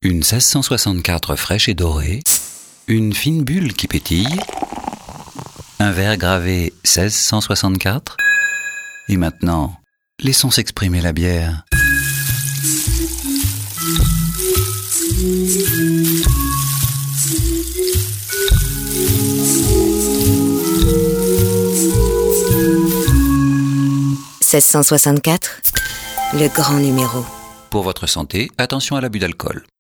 Une 1664 fraîche et dorée, une fine bulle qui pétille, un verre gravé 1664, et maintenant, laissons s'exprimer la bière. « 1664, le grand numéro. » Pour votre santé, attention à l'abus d'alcool.